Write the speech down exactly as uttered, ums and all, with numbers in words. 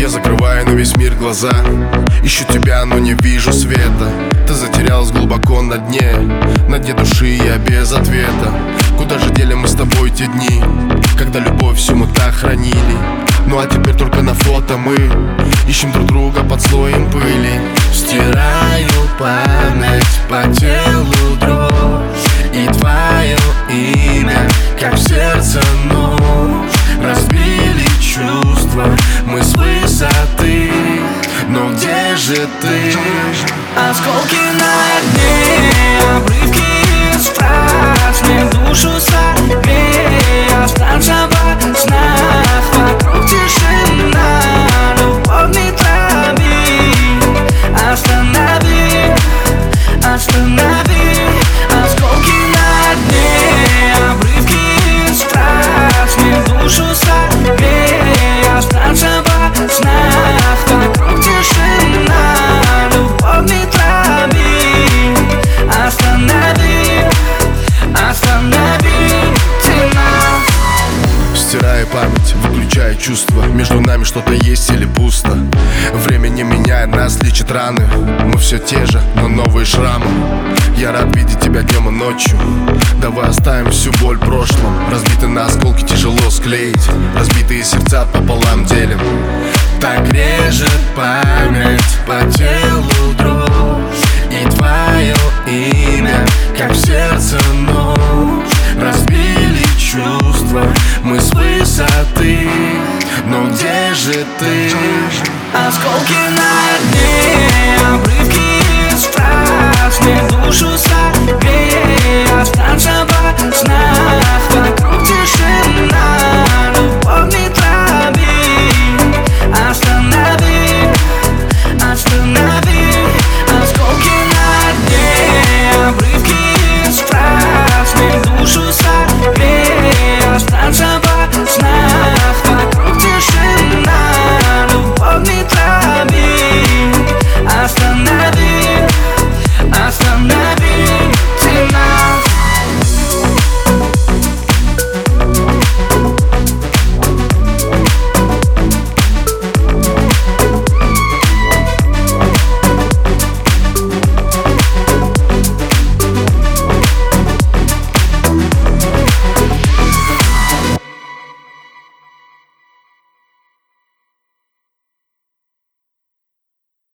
Я закрываю на весь мир глаза, ищу тебя, но не вижу света. Ты затерялась глубоко на дне, на дне души я без ответа. Куда же дели мы с тобой те дни, когда любовь всю мы так хранили? Ну а теперь только на фото мы ищем друг друга под слоем пыли. Стираю память по телу дрожь, и твое имя, как в сердце нож. Разбили чувства мы с высоты, но где же ты? Осколки на дне, обрывки из фраз, мне душу согрей. Останься во снах, вокруг тишина, любовь не трави. Останови, останови. Осколки на дне, обрывки из фраз, мне душу согрей. Останься во снах, вокруг тишина, любовь не трави. Останови, останови ты нас. Стираю память, выключаю чувства. Между нами что-то есть или пусто. Время не меняет нас, лечит раны. Мы все те же, но новые шрамы. Я рад видеть тебя днем и ночью. Давай оставим всю боль в прошлом. Разбитые на осколки тяжело склеить, разбитые сердца пополам делим. Так режет память по телу дрожь, и твое имя, как в сердце нож. Разбили чувства мы с высоты, но где же ты? Осколки на дне, обрывки из фраз, мне душу согрей. Останься